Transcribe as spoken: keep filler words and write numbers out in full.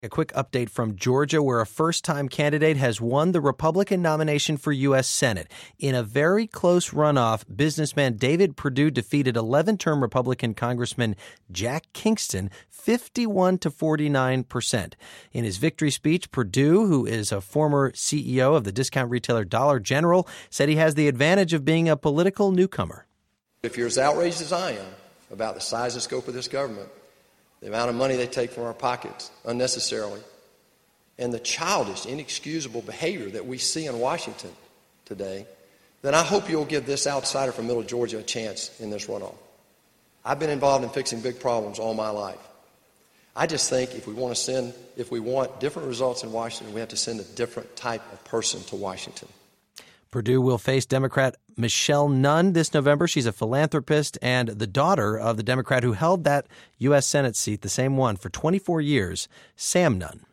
A quick update from Georgia, where a first-time candidate has won the Republican nomination for U S Senate. In a very close runoff, businessman David Perdue defeated eleven-term Republican Congressman Jack Kingston fifty-one to forty-nine percent. In his victory speech, Perdue, who is a former C E O of the discount retailer Dollar General, said he has the advantage of being a political newcomer. If you're as outraged as I am about the size and scope of this government, the amount of money they take from our pockets unnecessarily, and the childish, inexcusable behavior that we see in Washington today, then I hope you'll give this outsider from Middle Georgia a chance in this runoff. I've been involved in fixing big problems all my life. I just think if we want to send, if we want different results in Washington, we have to send a different type of person to Washington. Perdue will face Democrat Michelle Nunn this November. She's a philanthropist and the daughter of the Democrat who held that U S Senate seat, the same one, for twenty-four years, Sam Nunn.